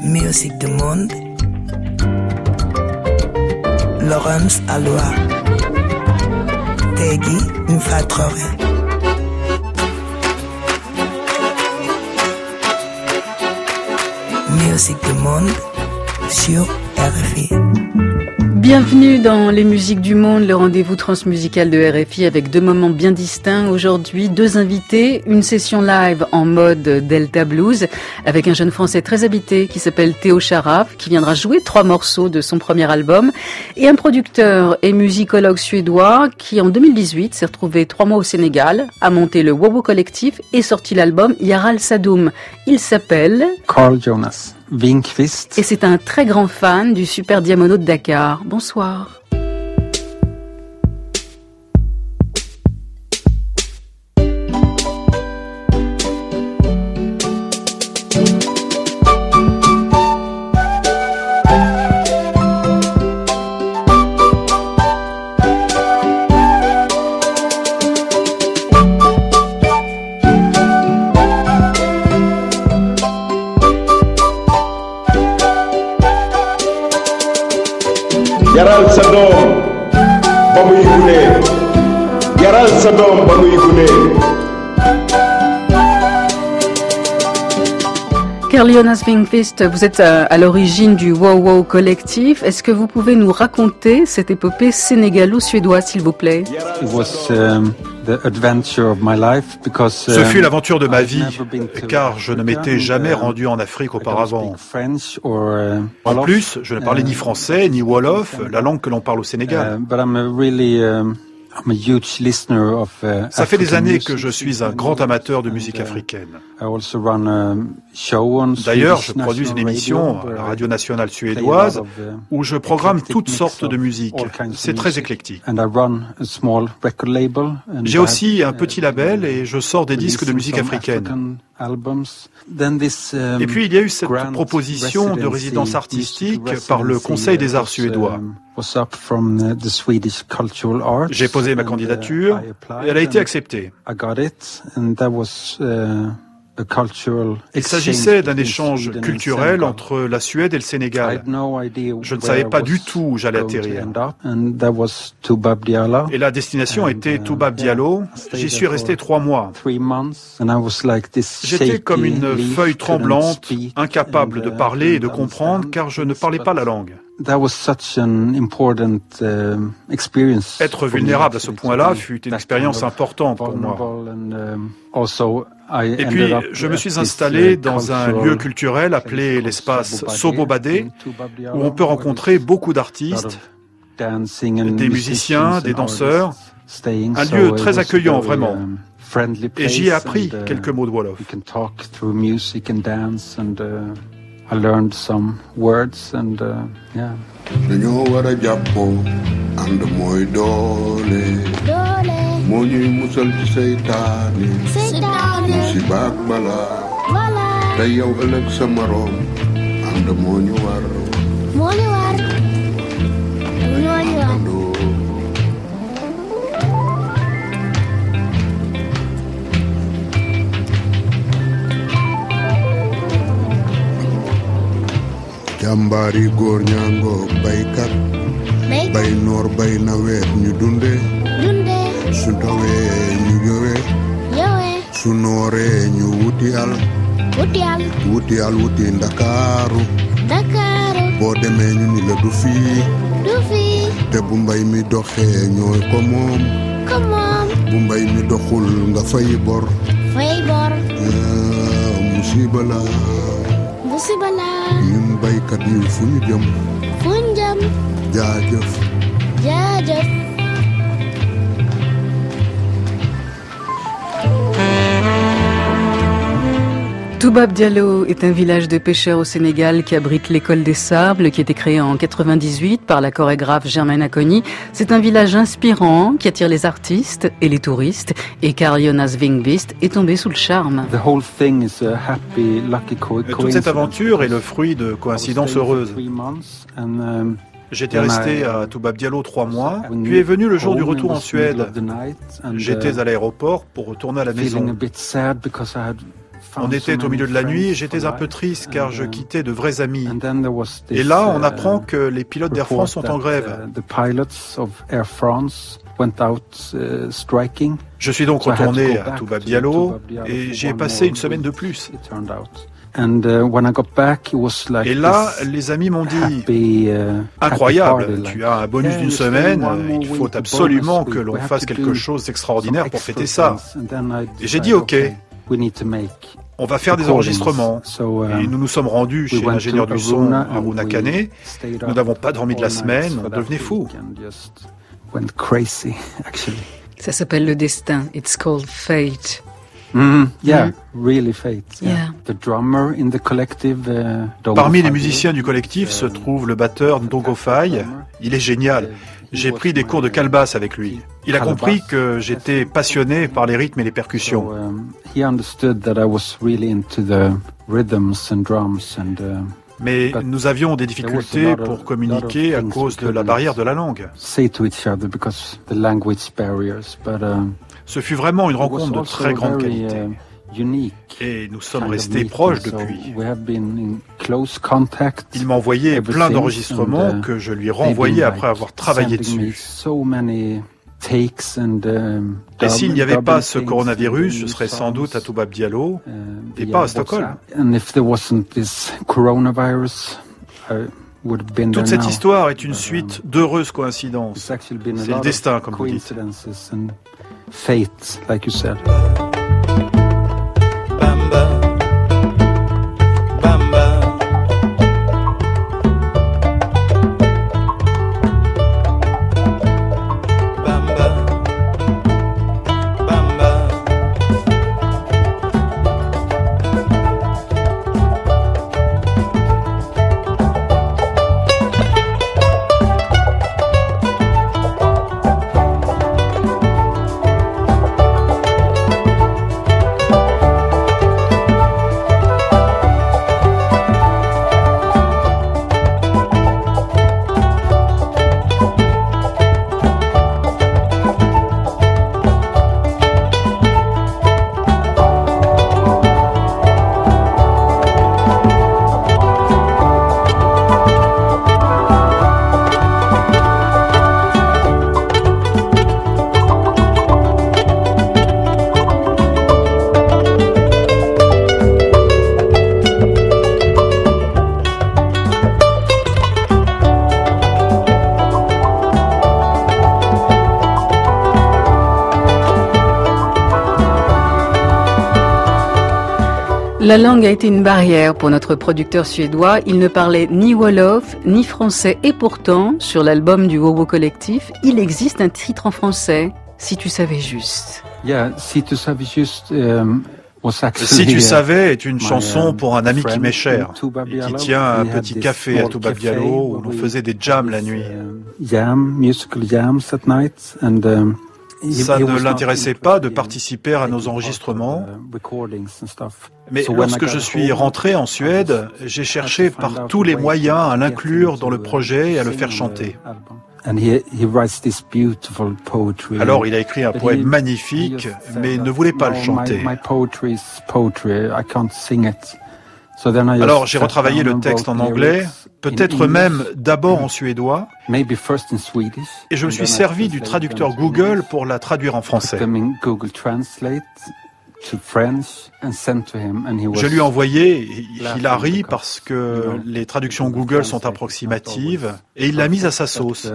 Musique du monde. Laurence Aloha. Tegui Mfatrore. Musique du monde sur RFI. Bienvenue dans les musiques du monde, le rendez-vous transmusical de RFI avec deux moments bien distincts. Aujourd'hui, deux invités, une session live en mode Delta Blues avec un jeune français très habité qui s'appelle Théo Charaf, qui viendra jouer 3 morceaux de son premier album, et un producteur et musicologue suédois qui en 2018 s'est retrouvé 3 mois au Sénégal, a monté le Wowo Collectif et sorti l'album Yaral Sadoum. Il s'appelle Carl Jonas Winkvist. Et c'est un très grand fan du Super Diamono de Dakar. Bonsoir. Yaral sa doom ba muy gune yaral sa doom ba muy gune. Carl Jonas Winkvist, vous êtes à l'origine du Wowo Collectif. Est-ce que vous pouvez nous raconter cette épopée sénégalo-suédoise, s'il vous plaît? Ce fut l'aventure de ma vie, car je ne m'étais jamais rendu en Afrique auparavant. En plus, je ne parlais ni français, ni wolof, la langue que l'on parle au Sénégal. Ça fait des années que je suis un grand amateur de musique africaine. D'ailleurs, je produis une émission à la radio nationale suédoise où je programme toutes sortes de musique. C'est très éclectique. J'ai aussi un petit label et je sors des disques de musique africaine. Et puis il y a eu cette proposition de résidence artistique par le Conseil des arts suédois. J'ai posé ma candidature et elle a été acceptée. Il s'agissait d'un échange culturel entre la Suède et le Sénégal. Je ne savais pas du tout où j'allais atterrir. Et la destination était Toubab Diallo. J'y suis resté 3 mois. J'étais comme une feuille tremblante, incapable de parler et de comprendre car je ne parlais pas la langue. Être vulnérable à ce point-là fut une expérience importante pour moi. Et puis, je me suis installé dans un lieu culturel appelé l'espace Sobobadé, où on peut rencontrer beaucoup d'artistes, des musiciens, des danseurs, un lieu très accueillant, vraiment. Et j'y ai appris quelques mots de Wolof. I learned some words and yeah. Dañoo war a jàppoo ànd mooy doole moo ñuy musal ci seytaane musiba ak balaa te yow ëllëg sa moroom ànd moo ñu war jàmbaari góor ñaango baykat bay noor bay nawet ñu dunde su tawee ñu yowe su nooree ñu wuti ndakaaru boo demee ñu ni la du fii te bu mbay mi doxee ñooy ko moom bu mbay mi doxul nga fay bor musiba la ñun baykat yi fu ñu jëm jaajëf Toubab Diallo est un village de pêcheurs au Sénégal qui abrite l'école des sables, qui a été créé en 98 par la chorégraphe Germaine Acogny. C'est un village inspirant qui attire les artistes et les touristes. Et Carl Jonas Winkvist est tombé sous le charme. Toute cette aventure est le fruit de coïncidences heureuses. J'étais resté à Toubab Diallo 3 mois, puis est venu le jour du retour en Suède. J'étais à l'aéroport pour retourner à la maison. On était au milieu de la nuit et j'étais un peu triste car je quittais de vrais amis. Et là, on apprend que les pilotes d'Air France sont en grève. Je suis donc retourné à Touba Diallo et j'y ai passé une semaine de plus. Et là, les amis m'ont dit « Incroyable, tu as un bonus d'une semaine, il faut absolument que l'on fasse quelque chose d'extraordinaire pour fêter ça. » Et j'ai dit « Ok, on va faire des enregistrements. » Et nous nous sommes rendus chez l'ingénieur du son, Haruna Kane. Nous n'avons pas dormi de la semaine, on devenait fous. Ça s'appelle le destin. It's called fate. Really fate. Yeah. The drummer in the collective. Parmi les musiciens du collectif se trouve le batteur Ndongo Faye. Il est génial. J'ai pris des cours de calabasse avec lui. Il a compris que j'étais passionné par les rythmes et les percussions. He understood that I was really into the rhythms and drums and. Mais nous avions des difficultés pour communiquer à cause de la barrière de la langue. Ce fut vraiment une rencontre de très grande qualité. Et nous sommes restés proches depuis. Il m'a envoyé plein d'enregistrements que je lui renvoyais après avoir travaillé dessus. Et s'il n'y avait pas ce coronavirus, je serais sans doute à Touba Diallo et pas à Stockholm. Toute cette histoire est une suite d'heureuses coïncidences. C'est le destin, comme vous dites. Fate, like you said. La langue a été une barrière pour notre producteur suédois. Il ne parlait ni wolof, ni français. Et pourtant, sur l'album du Wowo Collectif, il existe un titre en français, Si tu savais juste. Si tu savais juste... Si tu savais est une chanson pour un ami qui m'est cher et qui tient un petit café à Touba Diallo où l'on faisait des jams la nuit. Ça ne l'intéressait pas de participer à nos enregistrements, mais lorsque je suis rentré en Suède, j'ai cherché par tous les moyens à l'inclure dans le projet et à le faire chanter. Alors il a écrit un poème magnifique, mais ne voulait pas le chanter. Alors j'ai retravaillé le texte en anglais, peut-être même d'abord en suédois, et je me suis servi du traducteur Google pour la traduire en français. Je lui ai envoyé, il a ri parce que les traductions Google sont approximatives, et il l'a mise à sa sauce.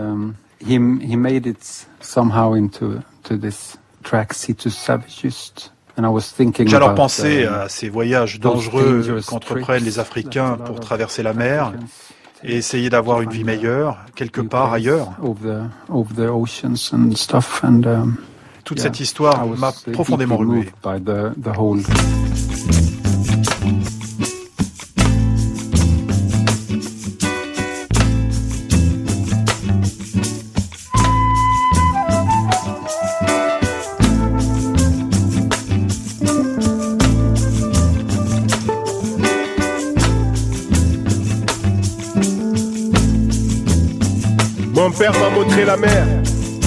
J'ai alors pensé à ces voyages dangereux qu'entreprennent les Africains pour traverser la mer et essayer d'avoir une vie meilleure, quelque part ailleurs. Toute cette histoire m'a profondément remué. Mon père m'a montré la mer.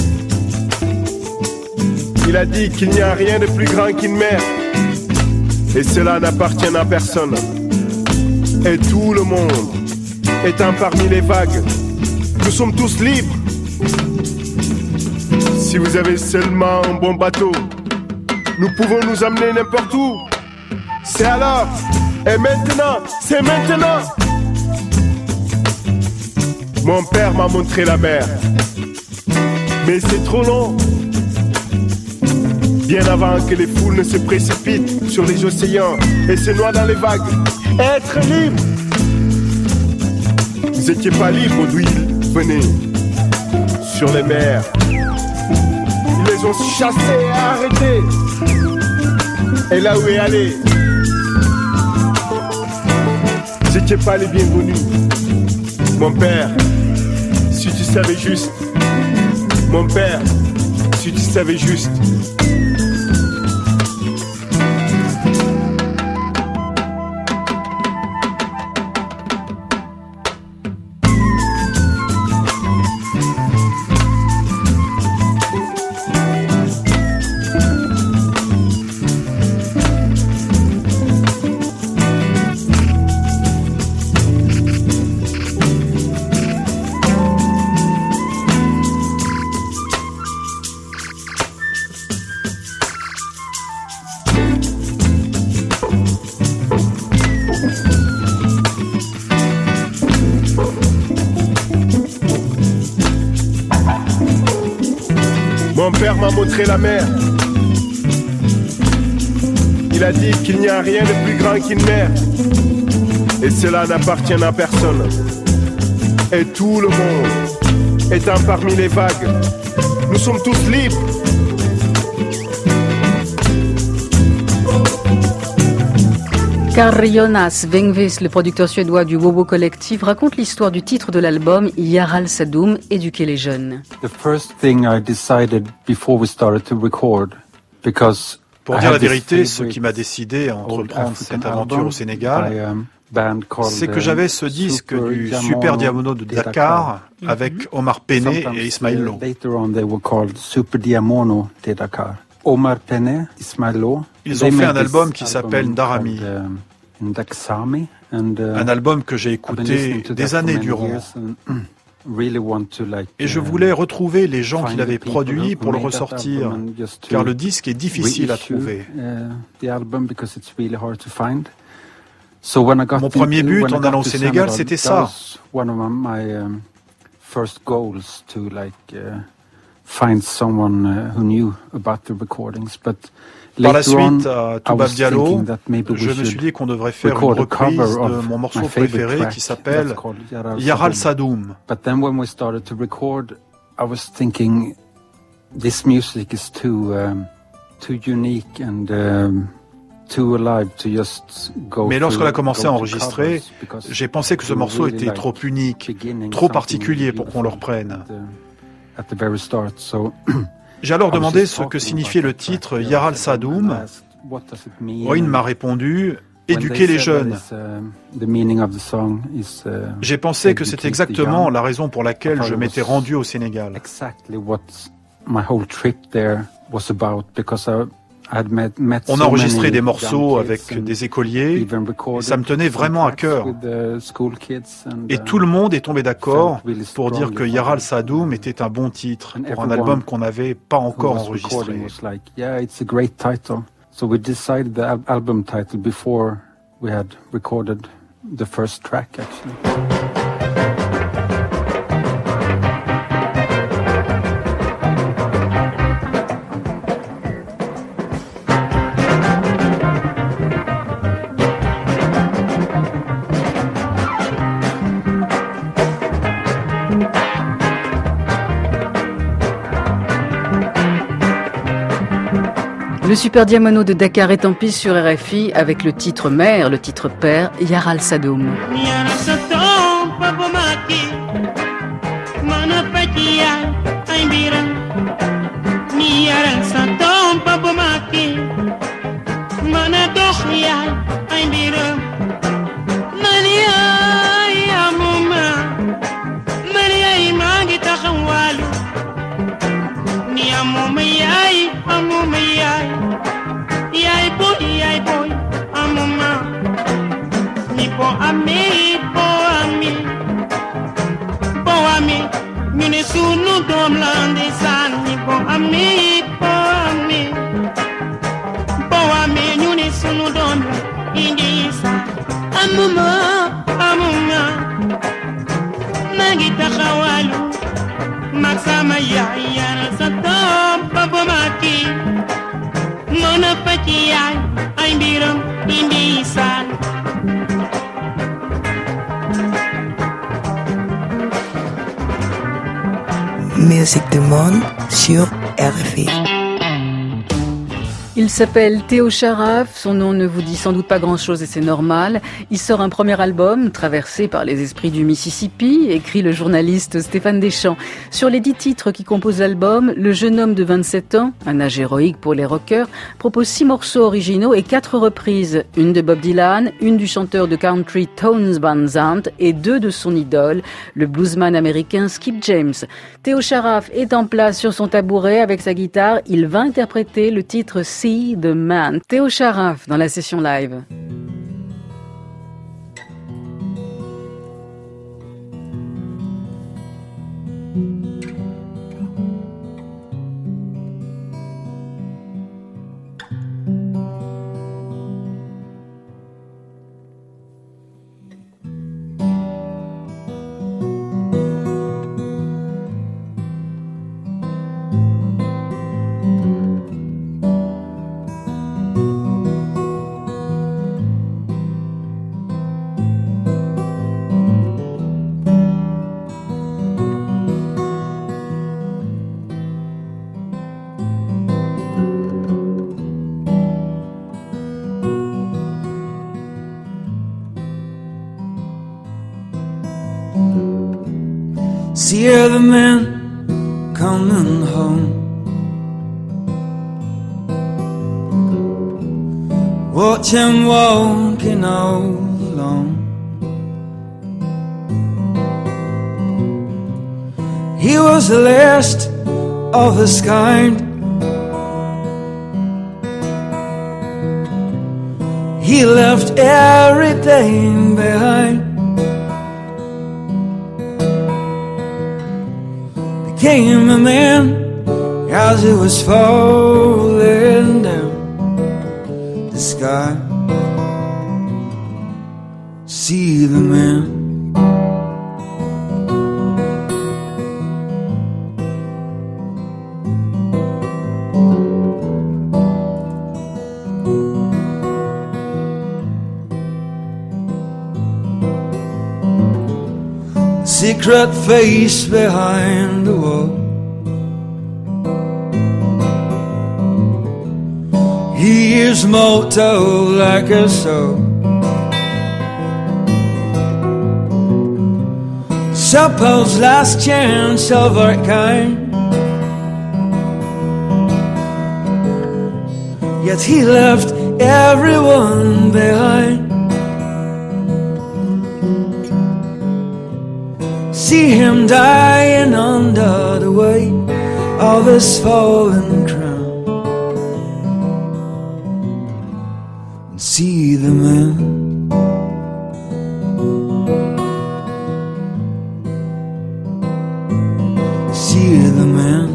Il a dit qu'il n'y a rien de plus grand qu'une mer. Et cela n'appartient à personne. Et tout le monde étant parmi les vagues, nous sommes tous libres. Si vous avez seulement un bon bateau, nous pouvons nous amener n'importe où. C'est alors, et maintenant, c'est maintenant. Mon père m'a montré la mer, mais c'est trop long. Bien avant que les foules ne se précipitent sur les océans et se noient dans les vagues. Être libre. Vous n'étiez pas libre d'où ils venaient. Sur les mers. Ils les ont chassés et arrêtés. Et là où est allé. Vous n'étiez pas les bienvenus. Mon père, si tu savais juste. Mon père, si tu savais juste. Mon père m'a montré la mer. Il a dit qu'il n'y a rien de plus grand qu'une mer. Et cela n'appartient à personne. Et tout le monde étant parmi les vagues, nous sommes tous libres. Jonas Wengves, le producteur suédois du Wowo Collective, raconte l'histoire du titre de l'album Yaral Sadoum, éduquer les jeunes. Pour dire la vérité, ce qui m'a décidé à entreprendre cette aventure au Sénégal, c'est que j'avais ce disque du Super Diamono de Dakar avec Omar Pene et Ismaël Lo. Ils ont fait un album qui s'appelle Ndarami. Un album que j'ai écouté des années durant. Et je voulais retrouver les gens qui l'avaient produit pour le ressortir, car le disque est difficile à trouver. Mon premier but en allant au Sénégal, c'était ça. Par la suite, à Toubab Diallo, je me suis dit qu'on devrait faire une reprise de mon morceau préféré qui s'appelle Yaral Sadoum. Mais lorsqu'on a commencé à enregistrer, j'ai pensé que ce morceau était trop unique, trop particulier pour qu'on le reprenne. J'ai alors demandé ce que signifiait le titre Yaral Sadoum. Oin m'a répondu « Éduquer les jeunes ». J'ai pensé que c'est exactement la raison pour laquelle je m'étais rendu au Sénégal. On a enregistré des morceaux avec des écoliers et ça me tenait vraiment à cœur. Et tout le monde est tombé d'accord pour dire que Yaral Sadoum était un bon titre pour un album qu'on n'avait pas encore enregistré. So we decided the album title before we had recorded the first track actually. Le Super Diamono de Dakar est en piste sur RFI avec le titre mère, le titre père, Yaral Sadoum. Yay boy, ñu ne sunu doom la ndeysaan ñi bo amee ñu ne sunu doom la ndeysaan amuma maa ngi taxawalu mag sama yaay yaral sa doom ba ba ma kii mën a fa ci yaay ay mbiram ndeysaan Musique du monde sur RFI. Il s'appelle Théo Charaf, son nom ne vous dit sans doute pas grand-chose et c'est normal. Il sort un premier album, Traversé par les esprits du Mississippi, écrit le journaliste Stéphane Deschamps. Sur les 10 titres qui composent l'album, le jeune homme de 27 ans, un âge héroïque pour les rockers, propose 6 morceaux originaux et 4 reprises. Une de Bob Dylan, une du chanteur de country Townes Van Zandt et 2 de son idole, le bluesman américain Skip James. Théo Charaf est en place sur son tabouret avec sa guitare. Il va interpréter le titre See the Man. Théo Charaf dans la session live. See the man coming home, watch him walking all alone. He was the last of his kind. He left everything behind. Became a man as it was falling down the sky. See the man. Secret face behind the wall. He is motto like a soul. Suppose last chance of our kind. Yet he left everyone behind. See him dying under the weight of his fallen crown. And see the man. See the man.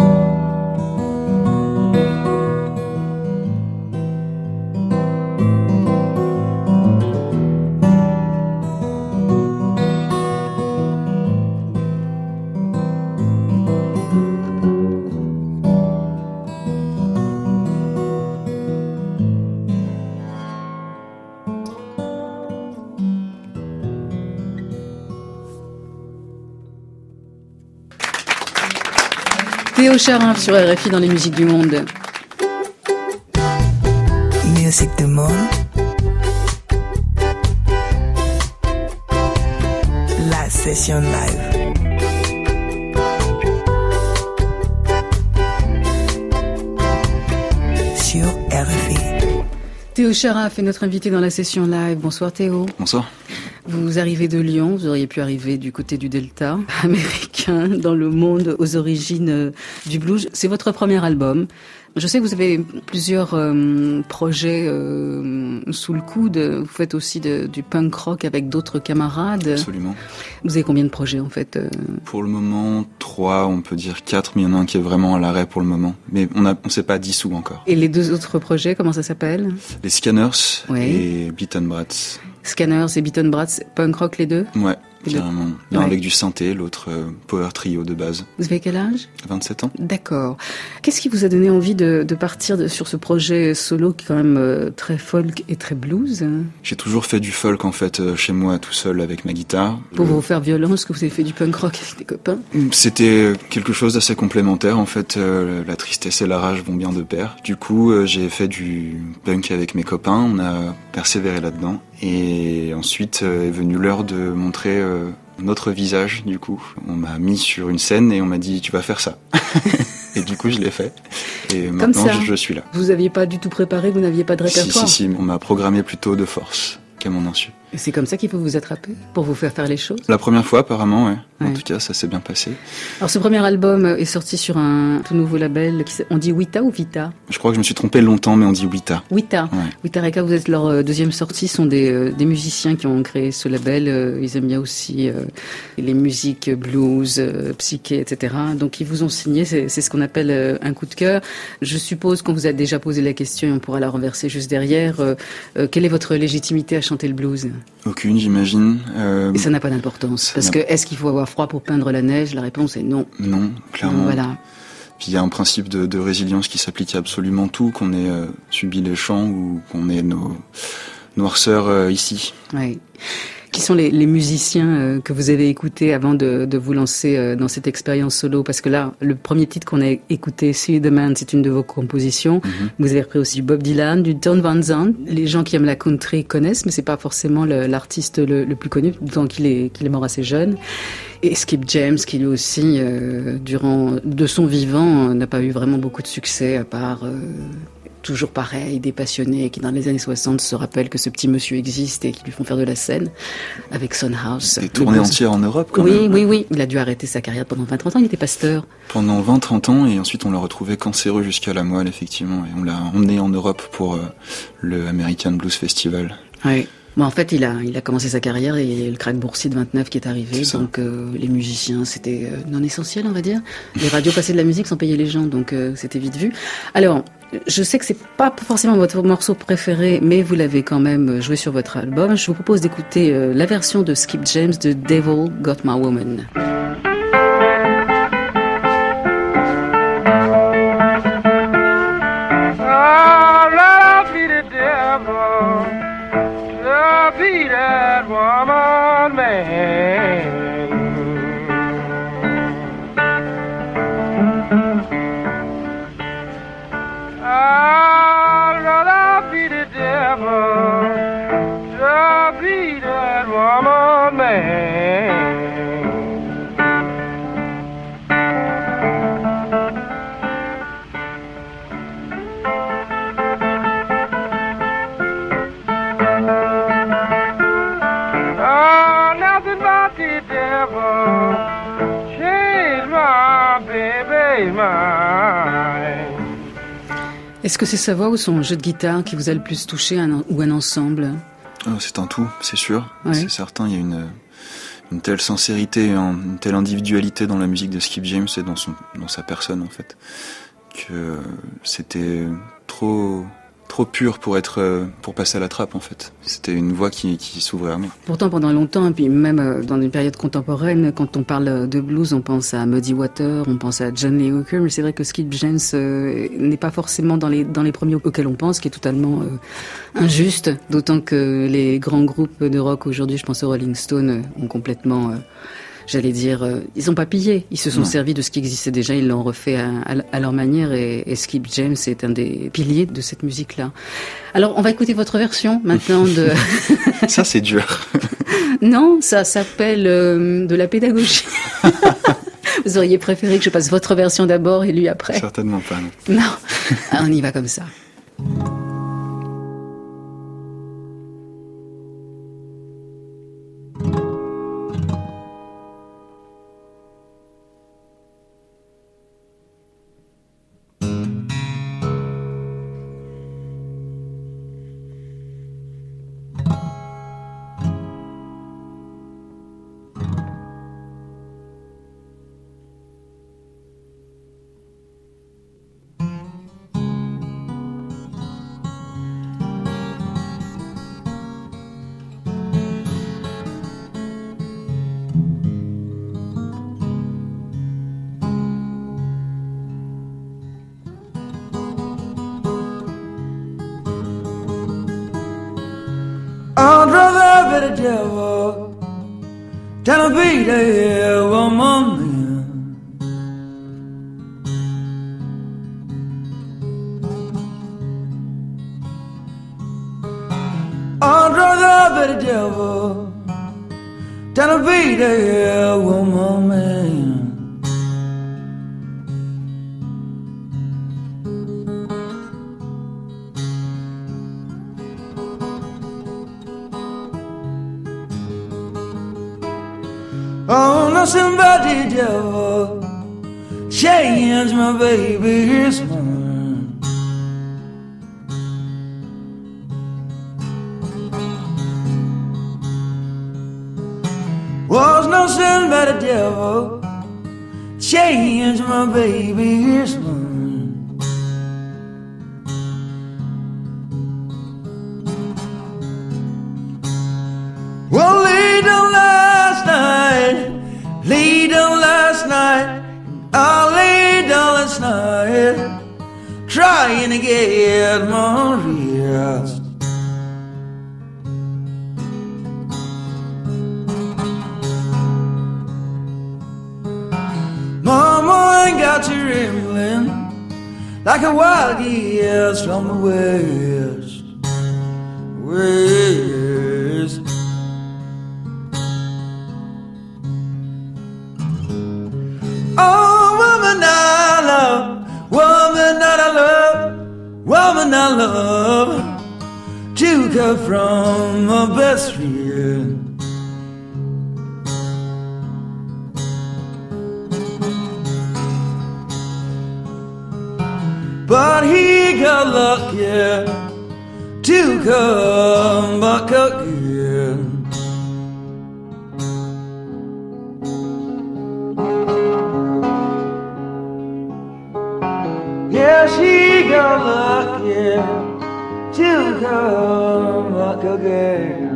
Théo Charaf sur RFI dans les musiques du monde. Musique du monde. La session live. Sur RFI. Théo Charaf est notre invité dans la session live. Bonsoir Théo. Bonsoir. Vous arrivez de Lyon, vous auriez pu arriver du côté du Delta américain, dans le monde aux origines du blues. C'est votre premier album. Je sais que vous avez plusieurs projets sous le coude. Vous faites aussi du punk rock avec d'autres camarades. Absolument. Vous avez combien de projets en fait Pour le moment, 3, on peut dire 4, mais il y en a un qui est vraiment à l'arrêt pour le moment. Mais on s'est pas dissous encore. Et les 2 autres projets, comment ça s'appelle? Les Scanners et Beaten Brats. Scanners et Beaten Brats, punk rock les deux? Ouais, carrément. L'un avec du synthé, l'autre power trio de base. Vous avez quel âge? 27 ans. D'accord. Qu'est-ce qui vous a donné envie de partir sur ce projet solo qui est quand même très folk et très blues? J'ai toujours fait du folk en fait, chez moi tout seul avec ma guitare. Pour vous faire violence, que vous avez fait du punk rock avec des copains? C'était quelque chose d'assez complémentaire en fait. La tristesse et la rage vont bien de pair. Du coup, j'ai fait du punk avec mes copains. On a persévéré là-dedans. Et ensuite est venue l'heure de montrer notre visage, du coup. On m'a mis sur une scène et on m'a dit « tu vas faire ça ». Et du coup, je l'ai fait. Et maintenant, je suis là. Vous n'aviez pas du tout préparé, vous n'aviez pas de répertoire? Si, on m'a programmé plutôt de force qu'à mon insu. Et c'est comme ça qu'il faut vous attraper, pour vous faire les choses? La première fois, apparemment, ouais. En tout cas, ça s'est bien passé. Alors, ce premier album est sorti sur un tout nouveau label. On dit Wita ou Vita? Je crois que je me suis trompé longtemps, mais on dit Wita. Wita. Ouais. Wita Reka, vous êtes leur deuxième sortie. Ce sont des musiciens qui ont créé ce label. Ils aiment bien aussi les musiques blues, psyché, etc. Donc, ils vous ont signé. C'est ce qu'on appelle un coup de cœur. Je suppose qu'on vous a déjà posé la question et on pourra la renverser juste derrière. Quelle est votre légitimité à chanter le blues? Aucune, j'imagine. Et ça n'a pas d'importance. Parce que est-ce qu'il faut avoir froid pour peindre la neige? La réponse est non. Non, clairement. Voilà. Puis il y a un principe de résilience qui s'applique à absolument tout, qu'on ait subi les champs ou qu'on ait nos noirceurs ici. Oui. Qui sont les musiciens que vous avez écoutés avant de vous lancer dans cette expérience solo? Parce que là, le premier titre qu'on a écouté, See the Man, c'est une de vos compositions. Mm-hmm. Vous avez repris aussi Bob Dylan, du Don Van Zandt. Les gens qui aiment la country connaissent, mais c'est pas forcément l'artiste le plus connu, d'autant qu'il est mort assez jeune. Et Skip James, qui lui aussi, de son vivant, n'a pas eu vraiment beaucoup de succès, à part... toujours pareil, des passionnés qui dans les années 60 se rappellent que ce petit monsieur existe et qui lui font faire de la scène avec Son House. Des tournées entières en Europe quand même. Oui. Il a dû arrêter sa carrière pendant 20-30 ans, il était pasteur. Pendant 20-30 ans et ensuite on l'a retrouvé cancéreux jusqu'à la moelle effectivement et on l'a emmené en Europe pour le American Blues Festival. Oui. Bon, en fait, il a commencé sa carrière et il y a le krach boursier de 29 qui est arrivé. Donc, les musiciens, c'était non essentiel, on va dire. Les radios passaient de la musique sans payer les gens, donc c'était vite vu. Alors, je sais que c'est pas forcément votre morceau préféré, mais vous l'avez quand même joué sur votre album. Je vous propose d'écouter la version de Skip James de Devil Got My Woman. Be that woman, man. I'd rather be the devil to be that woman, man. Est-ce que c'est sa voix ou son jeu de guitare qui vous a le plus touché ou un ensemble? C'est un tout, c'est sûr. Ouais. C'est certain, il y a une telle sincérité, une telle individualité dans la musique de Skip James et dans sa personne en fait, que c'était trop pur pour passer à la trappe en fait. C'était une voix qui s'ouvrait à moi. Pourtant pendant longtemps, et puis même dans une période contemporaine, quand on parle de blues, on pense à Muddy Waters, on pense à John Lee Hooker, mais c'est vrai que Skip James n'est pas forcément dans les premiers auxquels on pense, qui est totalement injuste, d'autant que les grands groupes de rock aujourd'hui, je pense aux Rolling Stones, ont complètement... j'allais dire, ils n'ont pas pillé, ils se sont servis de ce qui existait déjà, ils l'ont refait à leur manière et Skip James est un des piliers de cette musique-là. Alors, on va écouter votre version maintenant de... Ça, c'est dur. Non, ça s'appelle de la pédagogie. Vous auriez préféré que je passe votre version d'abord et lui après? Certainement pas. Non, on y va comme ça. devil than to be the woman. I'd rather be the devil than to be the woman. Oh, nothing but the devil change my baby's mind. Was nothing but the devil change my baby's mind. Well, late on last night, late on last night, I laid down last night, trying to get my rest. Mama ain't got you rambling like a wild geese from the west, west. Oh, woman I love, woman that I love, woman I love, took her from my best friend. But he got lucky to come back again. Yeah, she got lucky to come back again.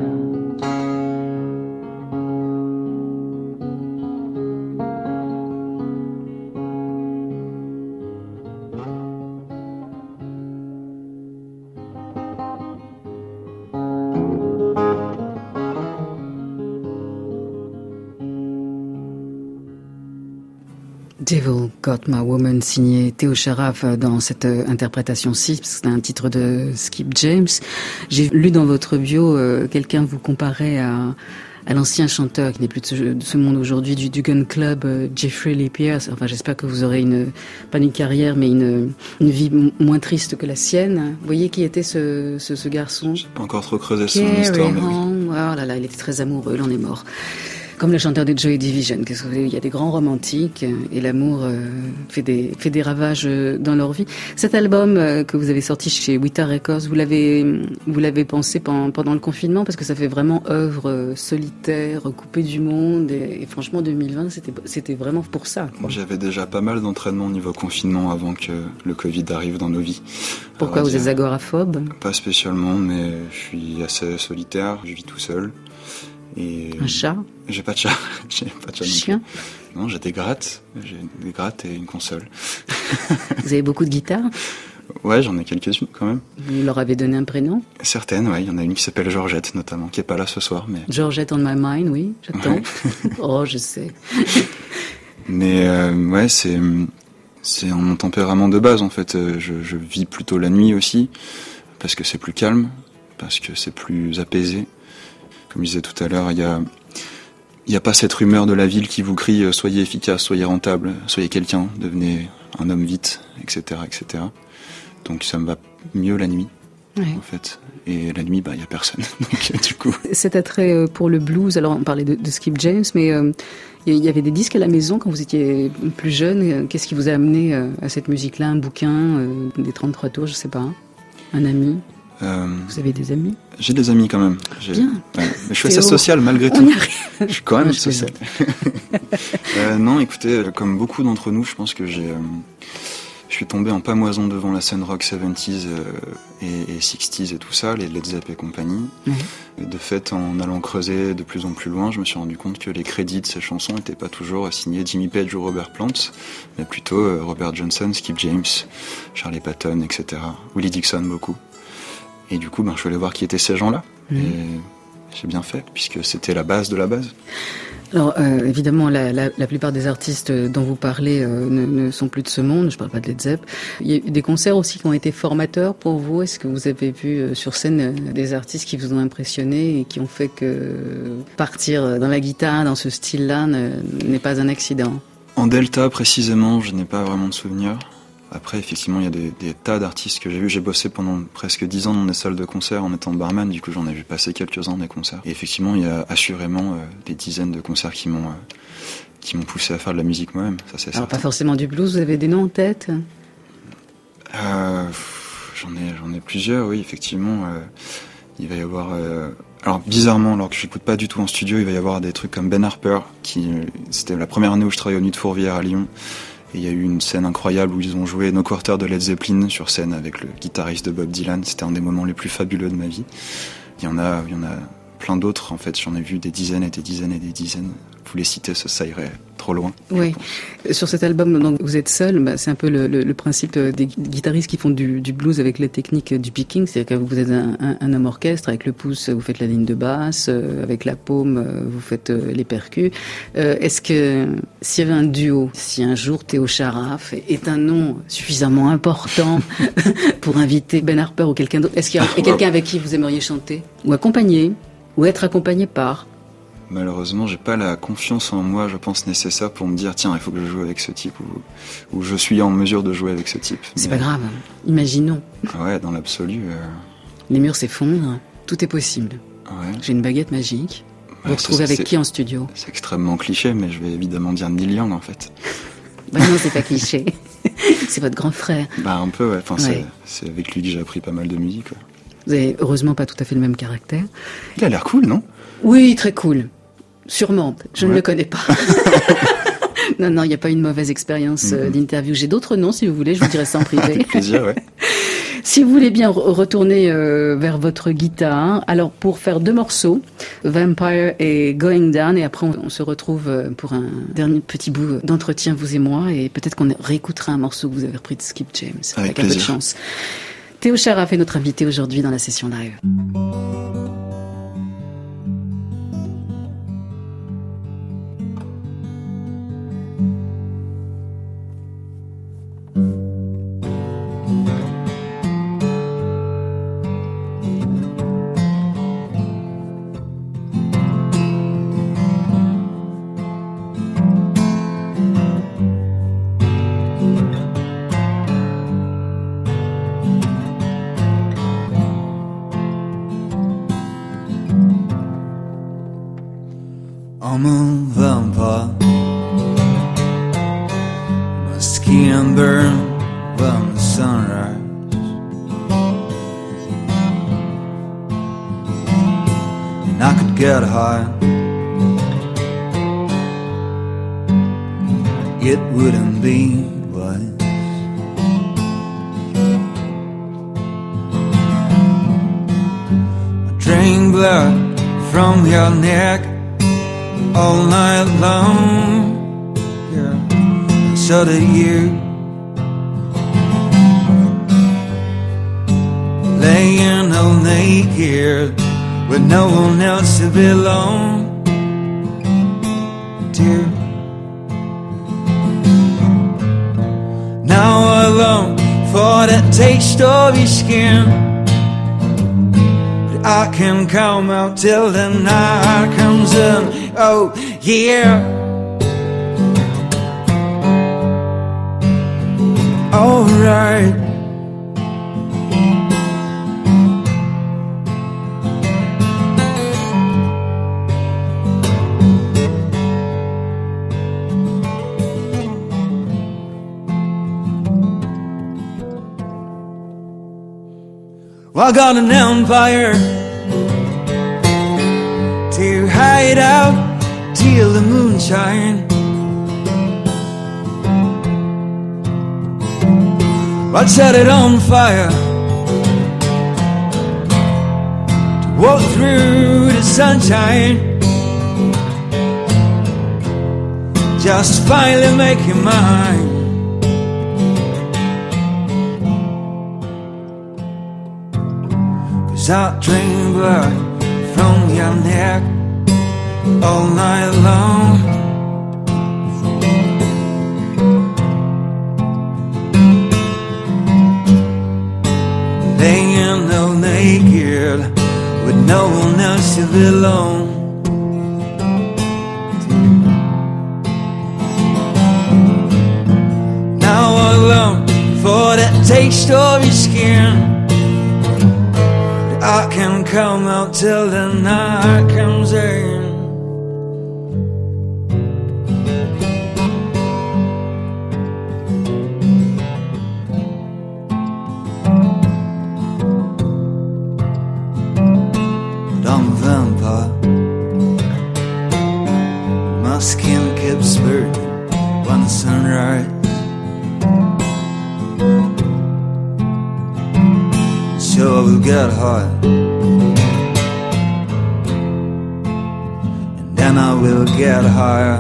Devil Got My Woman, signé Théo Charaf dans cette interprétation-ci, c'est un titre de Skip James. J'ai lu dans votre bio, quelqu'un vous comparait à l'ancien chanteur qui n'est plus de ce monde aujourd'hui, du Gun Club, Jeffrey Lee Pierce. Enfin, j'espère que vous aurez pas une carrière, mais une vie moins triste que la sienne. Vous voyez qui était ce garçon? J'ai pas encore trop creusé son histoire, mais oui. Oh là là, il était très amoureux, il en est mort. Comme le chanteur de Joy Division, qu'est-ce que vous voulez, il y a des grands romantiques et l'amour fait des ravages dans leur vie. Cet album que vous avez sorti chez Weta Records, vous l'avez pensé pendant le confinement, parce que ça fait vraiment œuvre solitaire, coupée du monde, et franchement 2020 c'était vraiment pour ça, quoi. J'avais déjà pas mal d'entraînement au niveau confinement avant que le Covid arrive dans nos vies. Pourquoi vous êtes agoraphobe? Pas spécialement, mais je suis assez solitaire, je vis tout seul. Et un chat? J'ai pas de chat. J'ai pas de chat. Chien? Non, j'ai des grattes. J'ai des grattes et une console. Vous avez beaucoup de guitares? Ouais, j'en ai quelques-unes quand même. Vous leur avez donné un prénom? Certaines, ouais. Il y en a une qui s'appelle Georgette notamment, qui est pas là ce soir, mais. Georgette on my mind, oui, j'attends. Ouais. Oh, je sais. Mais ouais, c'est mon tempérament de base en fait. Je vis plutôt la nuit aussi, parce que c'est plus calme, parce que c'est plus apaisé. Comme je disais tout à l'heure, il y a pas cette rumeur de la ville qui vous crie soyez efficace, soyez rentable, soyez quelqu'un, devenez un homme vite, etc., etc. Donc ça me va mieux la nuit, ouais. En fait. Et la nuit, il y a personne. Donc du coup. Cet attrait pour le blues, alors on parlait de Skip James, mais il y avait des disques à la maison quand vous étiez plus jeune. Qu'est-ce qui vous a amené à cette musique-là? Un bouquin, des 33 tours, je sais pas, un ami? Vous avez des amis? J'ai des amis quand même. Bien. Ouais, mais je suis assez social malgré tout. Je suis quand même social. Non, écoutez, comme beaucoup d'entre nous, je pense que je suis tombé en pamoison devant la scène rock 70s et 60s et tout ça, les Led Zepp et compagnie. Et de fait, en allant creuser de plus en plus loin, je me suis rendu compte que les crédits de ces chansons n'étaient pas toujours signés Jimmy Page ou Robert Plant, mais plutôt Robert Johnson, Skip James, Charlie Patton, etc. Willie Dixon beaucoup. Et du coup, je suis allé voir qui étaient ces gens-là. Et j'ai bien fait, puisque c'était la base de la base. Alors évidemment, la plupart des artistes dont vous parlez ne sont plus de ce monde. Je parle pas de Led Zepp. Il y a eu des concerts aussi qui ont été formateurs pour vous. Est-ce que vous avez vu sur scène des artistes qui vous ont impressionné et qui ont fait que partir dans la guitare, dans ce style-là, n'est pas un accident? En Delta précisément, je n'ai pas vraiment de souvenirs. Après, effectivement, il y a des tas d'artistes que j'ai vus. J'ai bossé pendant presque 10 ans dans des salles de concert en étant barman. Du coup, j'en ai vu passer quelques-uns des concerts. Et effectivement, il y a assurément des dizaines de concerts qui m'ont poussé à faire de la musique moi-même. Ça, c'est Alors, pas forcément du blues. Vous avez des noms en tête? J'en ai plusieurs, oui, effectivement. Il va y avoir... Alors, bizarrement, alors que j'écoute pas du tout en studio, il va y avoir des trucs comme Ben Harper, c'était la première année où je travaillais au Nuit de Fourvière à Lyon. Et il y a eu une scène incroyable où ils ont joué No Quarter de Led Zeppelin sur scène avec le guitariste de Bob Dylan. C'était un des moments les plus fabuleux de ma vie. Il y en a plein d'autres, en fait. J'en ai vu des dizaines et des dizaines et des dizaines. Vous les citer, ça irait trop loin. Oui. Sur cet album, donc, vous êtes seul. C'est un peu le principe des guitaristes qui font du blues avec les techniques du picking. C'est-à-dire que vous êtes un homme orchestre. Avec le pouce, vous faites la ligne de basse. Avec la paume, vous faites les percus. Est-ce que s'il y avait un duo, si un jour Théo Charaf est un nom suffisamment important pour inviter Ben Harper ou quelqu'un d'autre, est-ce qu'il y a quelqu'un avec qui vous aimeriez chanter ou accompagner ou être accompagné par? Malheureusement, j'ai pas la confiance en moi, je pense, nécessaire pour me dire, tiens, il faut que je joue avec ce type, ou je suis en mesure de jouer avec ce type. C'est pas grave, imaginons. Ouais, dans l'absolu. Les murs s'effondrent, tout est possible. Ouais. J'ai une baguette magique. Vous vous retrouvez avec qui en studio? C'est extrêmement cliché, mais je vais évidemment dire Neil Young, en fait. Bah non, c'est pas cliché. C'est votre grand frère. Bah un peu, ouais. Enfin, ouais. C'est avec lui que j'ai appris pas mal de musique, quoi. Vous avez heureusement pas tout à fait le même caractère. Il a l'air cool, non? Oui, très cool. Sûrement. Je ne le connais pas. Non, il n'y a pas une mauvaise expérience d'interview. J'ai d'autres noms, si vous voulez, je vous dirai ça en privé. Avec plaisir, ouais. Si vous voulez bien retourner vers votre guitare, alors pour faire 2 morceaux, Vampire et Going Down, et après on se retrouve pour un dernier petit bout d'entretien, vous et moi, et peut-être qu'on réécoutera un morceau que vous avez repris de Skip James, avec un peu de chance. Théo Charaf est notre invité aujourd'hui dans la session live. I'm a vampire. My skin burned by the sunrise. And I could get high. It wouldn't be wise. I drink blood from your neck all night long, yeah, so did you. Laying all naked with no one else to belong, dear. Now I long for that taste of your skin, I can come out till the night comes in. Oh, yeah. Alright. Well, I got an empire to hide out till the moonshine. I'd set it on fire to walk through the sunshine, just finally make you mine. I drink blood from your neck all night long. Laying all naked with no one else to belong. Now I long for that taste of your skin. I can't come out till the night comes in. But I'm a vampire. My skin keeps burning when the sunrise. So I will get high, and then I will get higher.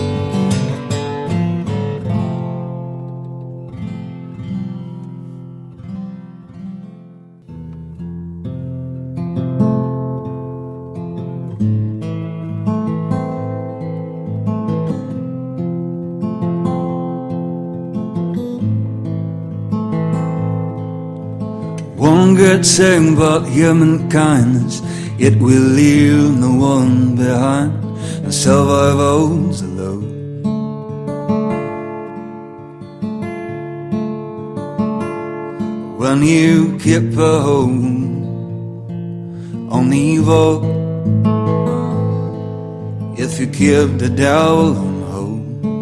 One good thing about human kindness, it will leave no one behind and survive all alone. When you keep a hold on evil, if you keep the devil on hold,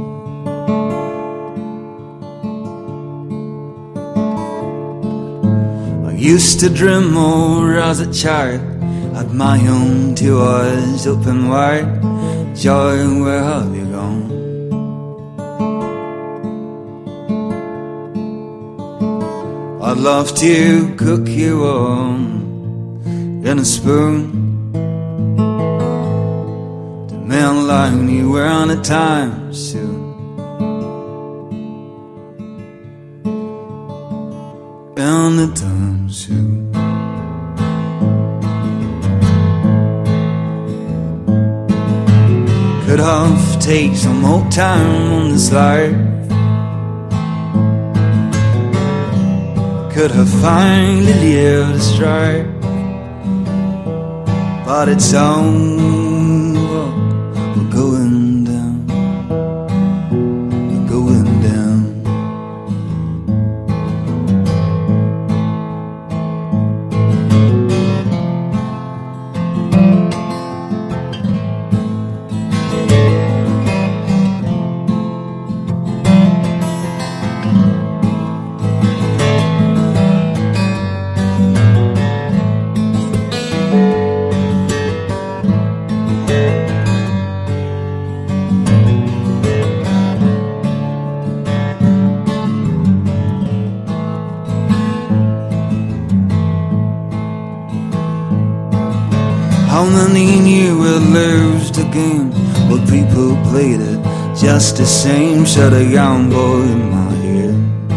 used to dream more as a child, had my own two eyes open wide. Joy, where have you gone? I'd love to cook you on in a spoon, to mainline you were on a time soon. And the time soon. Could have taken some more time on this life. Could have finally lived a strife, but it's over. We're going down. We're going down. How many knew we'd lose the game, but people played it just the same. Said a young boy in my ear.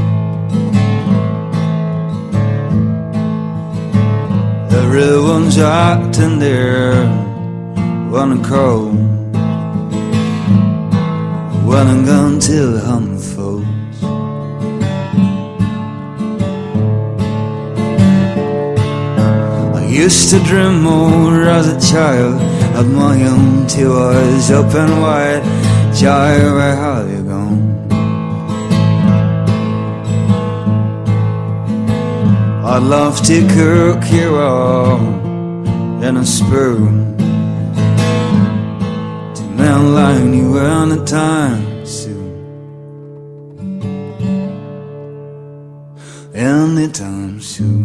Everyone's acting there when I call, when I'm gone till the unfolds. Used to dream more as a child, had my own two eyes open wide. Joy, where have you gone? I'd love to cook you all in a spoon, to mainline you on a time soon. Anytime soon.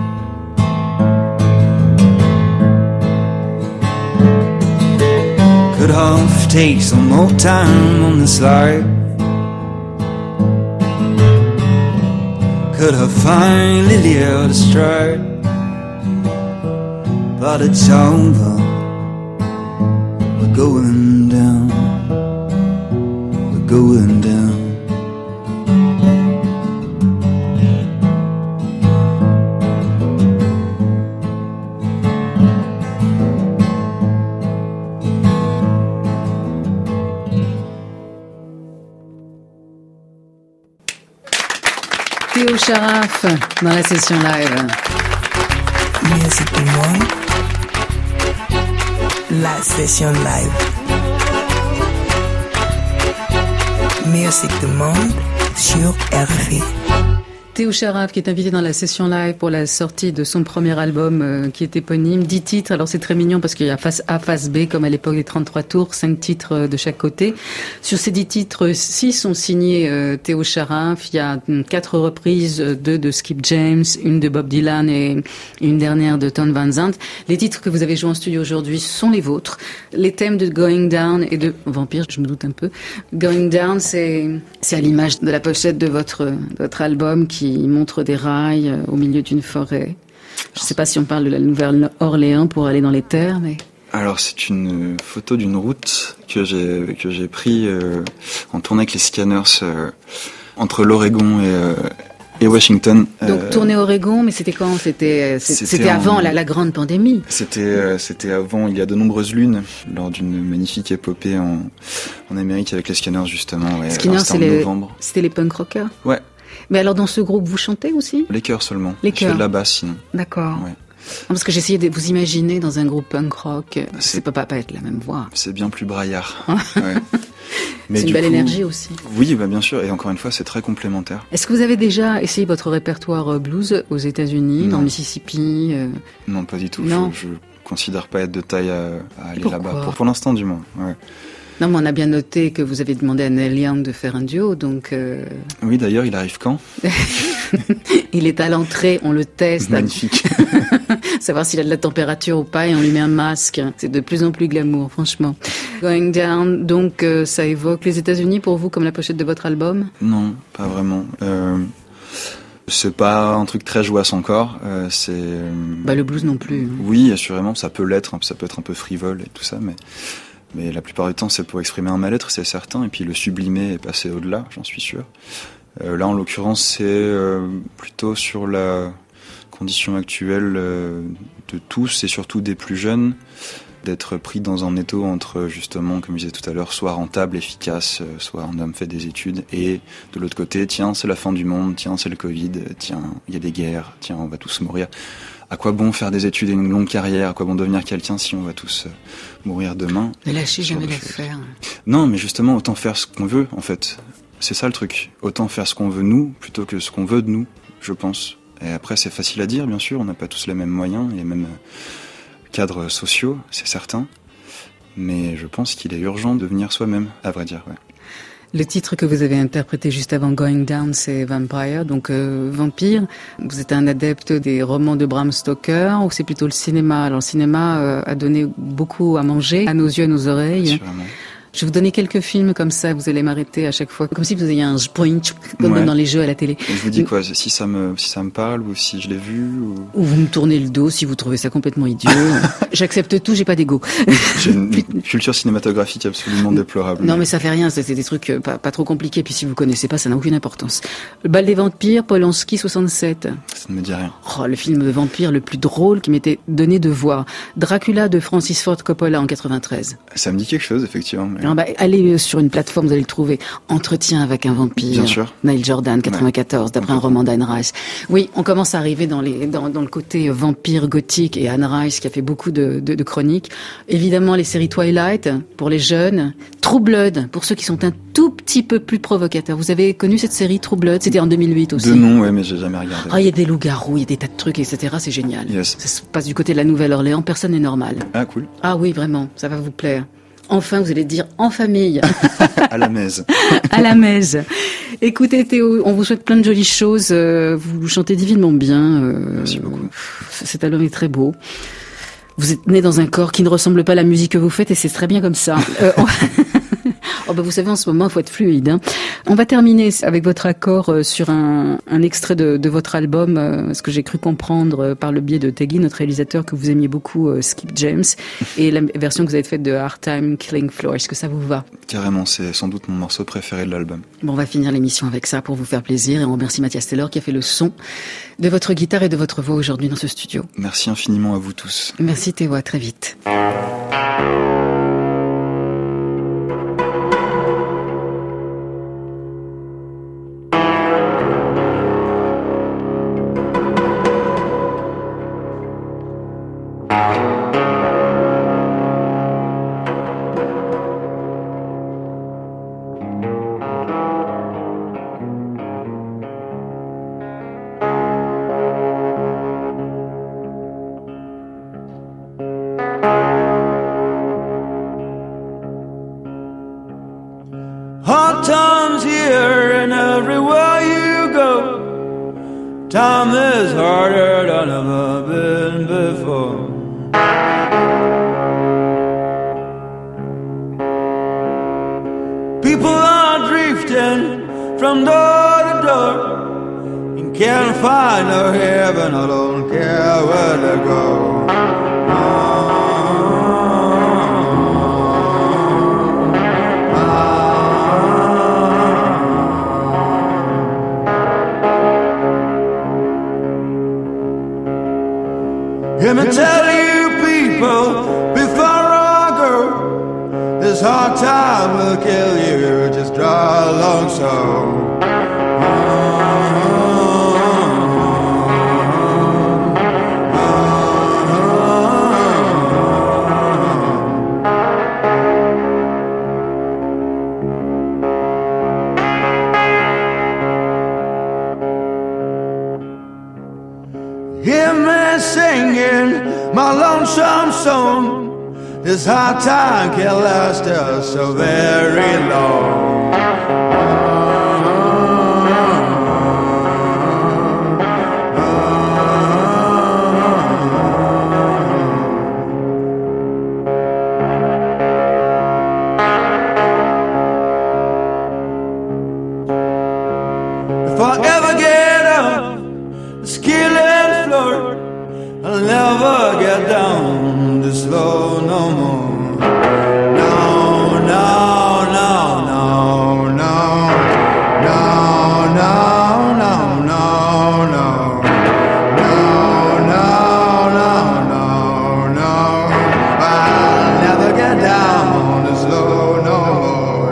Could have taken some more time on this life. Could have finally lived a stride, but it's over. We're going down. We're going down. Théo Charaf dans la session live. Music du monde, la session live. Music du monde sur RFI. Théo Charaf qui est invité dans la session live pour la sortie de son premier album qui est éponyme. 10 titres, alors c'est très mignon parce qu'il y a face A, face B comme à l'époque des 33 tours, 5 titres de chaque côté. Sur ces 10 titres, 6 sont signés Théo Charaf. Il y a 4 reprises, 2 de Skip James, une de Bob Dylan et une dernière de Ton Van Zandt. Les titres que vous avez joués en studio aujourd'hui sont les vôtres. Les thèmes de Going Down et de Vampire, je me doute un peu. Going Down, c'est à l'image de la pochette de votre album qui montre des rails au milieu d'une forêt. Je ne sais pas si on parle de la Nouvelle-Orléans pour aller dans les terres, mais... Alors c'est une photo d'une route que j'ai pris en tournée avec les Scanners entre l'Oregon et Washington. Donc tournée Oregon, mais c'était quand? C'était avant la grande pandémie. C'était avant, il y a de nombreuses lunes, lors d'une magnifique épopée en Amérique avec les Scanners justement. Ouais, Scanners, novembre. C'était les punk rockers. Ouais. Mais alors dans ce groupe, vous chantez aussi? Les chœurs seulement. Les chœurs. Je chœurs. fais de la basse sinon. D'accord. Ouais. Non, parce que j'essayais de vous imaginer dans un groupe punk rock. Ça peut pas être la même voix. C'est bien plus braillard. Ouais. Mais c'est une belle énergie aussi. Oui, bah bien sûr. Et encore une fois, c'est très complémentaire. Est-ce que vous avez déjà essayé votre répertoire blues aux États-Unis, dans le Mississippi? Non, pas du tout. Non. Je considère pas être de taille à aller Pourquoi? là-bas. Pour l'instant, du moins. Ouais. Non, mais on a bien noté que vous avez demandé à Neil Young de faire un duo, donc... Oui, d'ailleurs, il arrive quand? Il est à l'entrée, on le teste. Magnifique. Savoir s'il a de la température ou pas, et on lui met un masque. C'est de plus en plus glamour, franchement. Going Down, donc ça évoque les États-Unis pour vous comme la pochette de votre album? Non, pas vraiment. C'est pas un truc très jouasse encore. Le blues non plus. Oui, assurément, ça peut l'être. Ça peut être un peu frivole et tout ça, mais la plupart du temps, c'est pour exprimer un mal-être, c'est certain, et puis le sublimer et passer au-delà, j'en suis sûr. Là, en l'occurrence, c'est plutôt sur la condition actuelle de tous, et surtout des plus jeunes, d'être pris dans un étau entre, justement, comme je disais tout à l'heure, soit rentable, efficace, soit un homme fait des études, et de l'autre côté, tiens, c'est la fin du monde, tiens, c'est le Covid, tiens, il y a des guerres, tiens, on va tous mourir. À quoi bon faire des études et une longue carrière? À quoi bon devenir quelqu'un si on va tous mourir demain? Ne lâchez jamais l'affaire. Non, mais justement, autant faire ce qu'on veut, en fait. C'est ça le truc. Autant faire ce qu'on veut nous, plutôt que ce qu'on veut de nous, je pense. Et après, c'est facile à dire, bien sûr. On n'a pas tous les mêmes moyens, les mêmes cadres sociaux, c'est certain. Mais je pense qu'il est urgent de devenir soi-même, à vrai dire, ouais. Le titre que vous avez interprété juste avant Going Down, c'est Vampire, donc Vampire. Vous êtes un adepte des romans de Bram Stoker ou c'est plutôt le cinéma? Alors le cinéma a donné beaucoup à manger à nos yeux, à nos oreilles. Sûrement. Je vais vous donner quelques films comme ça, vous allez m'arrêter à chaque fois, comme si vous ayez un point, comme dans les jeux à la télé. Et je vous dis quoi, si ça me parle ou si je l'ai vu ou vous me tournez le dos si vous trouvez ça complètement idiot. J'accepte tout, j'ai pas d'ego. J'ai une culture cinématographique absolument déplorable. Non mais ça fait rien, c'est des trucs pas trop compliqués, puis si vous connaissez pas, ça n'a aucune importance. Le bal des vampires, Polanski 67. Ça ne me dit rien. Oh, le film de vampire le plus drôle qui m'était donné de voir. Dracula de Francis Ford Coppola en 93. Ça me dit quelque chose, effectivement. Mais... allez sur une plateforme, vous allez le trouver. Entretien avec un vampire. Bien sûr. Neil Jordan, 94, d'après un roman d'Anne Rice. Oui, on commence à arriver dans le côté vampire gothique, et Anne Rice qui a fait beaucoup de chroniques. Évidemment, les séries Twilight pour les jeunes. True Blood pour ceux qui sont un tout petit peu plus provocateurs. Vous avez connu cette série True Blood? C'était en 2008 aussi. De nom, ouais, mais j'ai jamais regardé. Ah, il y a des loups-garous, il y a des tas de trucs, etc. C'est génial. Yes. Ça se passe du côté de la Nouvelle-Orléans. Personne n'est normal. Ah, cool. Ah oui, vraiment. Ça va vous plaire. Enfin, vous allez dire en famille. À la messe. À la messe. Écoutez Théo, on vous souhaite plein de jolies choses. Vous chantez divinement bien. Merci beaucoup. Cet album est très beau. Vous êtes né dans un corps qui ne ressemble pas à la musique que vous faites et c'est très bien comme ça. Oh bah vous savez, en ce moment, il faut être fluide. Hein. On va terminer avec votre accord sur un extrait de votre album, ce que j'ai cru comprendre par le biais de Tegui, notre réalisateur, que vous aimiez beaucoup Skip James, et la version que vous avez faite de Hard Time Killing Floor. Est-ce que ça vous va? Carrément, c'est sans doute mon morceau préféré de l'album. Bon, on va finir l'émission avec ça pour vous faire plaisir, et on remercie Mathias Taylor qui a fait le son de votre guitare et de votre voix aujourd'hui dans ce studio. Merci infiniment à vous tous. Merci Théo, à très vite. time is harder than ever been before. People are drifting from door to door and can't find no heaven. I don't care where they go. Let me tell you people, before I go, this hard time will kill you, just draw along so. Hear me singing my lonesome song. This hard time can last us so very long. If I ever get up, skill and floor, I'll never get down this low no more. No, no, no, no, no, no, no, no, no, no, no, no, no, no, no. I'll never get down this low no more.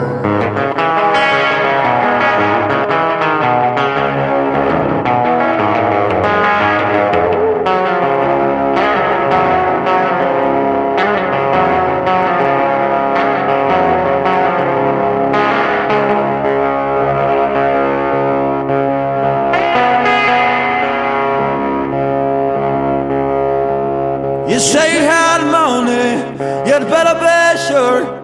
You say you had money, you'd better be sure